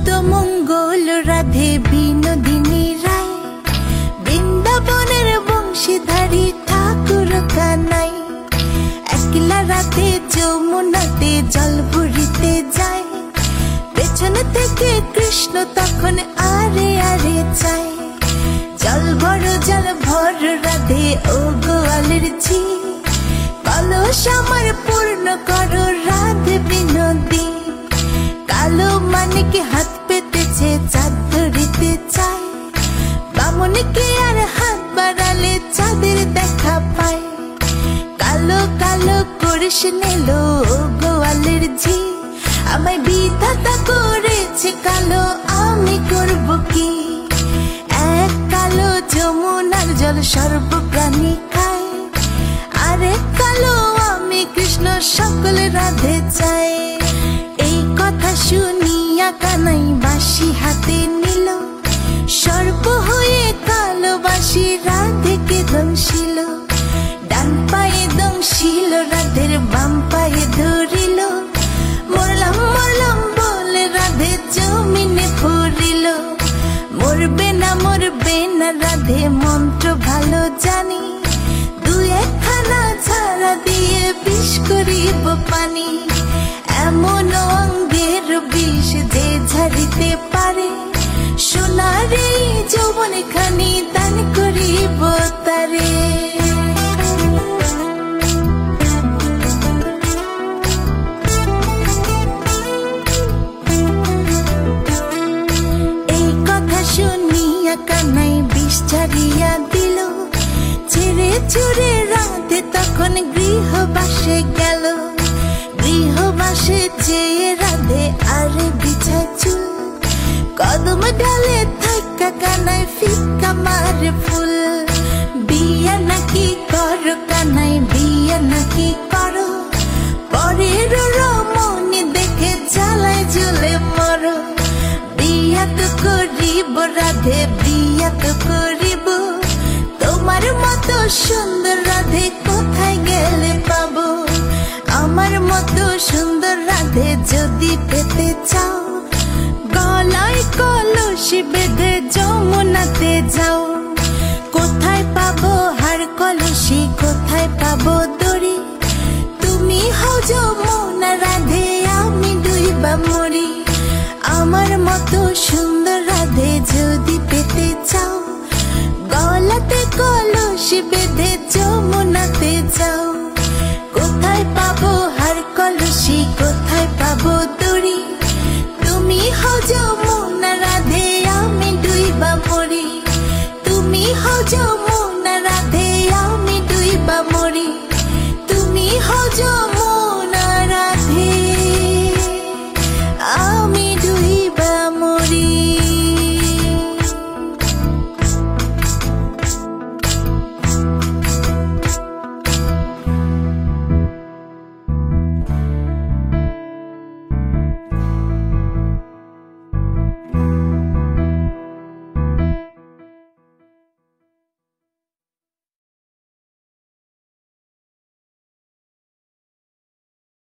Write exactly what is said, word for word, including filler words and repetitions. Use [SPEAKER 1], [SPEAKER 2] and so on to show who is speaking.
[SPEAKER 1] নিত্য মঙ্গল রাধে বিনোদিনী রায়, বৃন্দাবনের বংশীধারী ঠাকুর কানাই। একলা রাতে যমুনাতে জল ভরিতে যায়, পেছন থেকে কৃষ্ণ তখন আরে আরে চায়। জল ভর জল ভর রাধে ও গোয়ালের ঝি, কলস আমার পূর্ণ করো রাধে বিনোদী। কালো মানিকে হাত পেতেছে চাঁদ ধরিতে চায়, বামনকে আর হাত বাড়ালে চাঁদের দেখা পায়। কালো কালো করিস নিলো ও গোয়ালের ঝি, আমায় বিধাতা করেছে কালো, আমি করব কি? এক কালো যমুনার জল সর্বপ্রাণী খায়, আরে কালো আমি কৃষ্ণ সকল রাধে চাই। এই কথা শুনিয়া কানাই বাঁশি হাতে নিল, সর্প হয়ে কালো বাঁশি রাধেকে দংশিল। ডান পায়ে দংশিল রাধের বাম পায়ে ধরিল, মরলাম মরলাম বলে রাধে জমিনে পড়িল। মরবে না মরবে না রাধে মন্ত্র ভালো জানি, দু একখানা ছাড়া দিয়ে বিষ করিব পানি। এমন অঙ্গের বিষ যে ঝাড়িতে পারে, সোনার এই যৌবন খানি দান করিব তারে। এই কথা শুনিয়া কানাই বিষ ছাড়িয়া দিল, ছেড়ে ছুড়ে রাধে তখন গৃহবাসে গেল। গৃহবাসে যেয়ে রাধে আরে বিছায় চুল, কদম ডালে থাকা কানাই ফিকা মারে ফুল। বিয়া নাকি করো কানাই বিয়া নাকি করো, পরের রমণী দেখে জ্বালায় জ্বলে মরো। বিয়া তো করিব রাধে বিয়া তো করিব, তোমার মতো সুন্দর রাধে কোথায় গেলে পাবো? আমার মতো সুন্দর রাধে যদি পেতে চাও, গলায় কলসি বেঁধে যমুনাতে যাও। কোথায় পাবো হার কলসি, কোথায় পাবো দড়ি? তুমি হও যমুনা রাধে, আমি ডুইবা মরি। আমার মতো সুন্দর রাধে যদি পেতে চাও, গলাতে কলসি বেঁধে যমুনাতে যাও। কোথায় পাবো হার কলসি, কোথায় পাবো দড়ি? তুমি হও যমুনা রাধে, আমি ডুইবা মরি। তুমি হও যমুনা রাধে, আমি ডুইবা মরি। তুমি হও যমুনা রাধে, আমি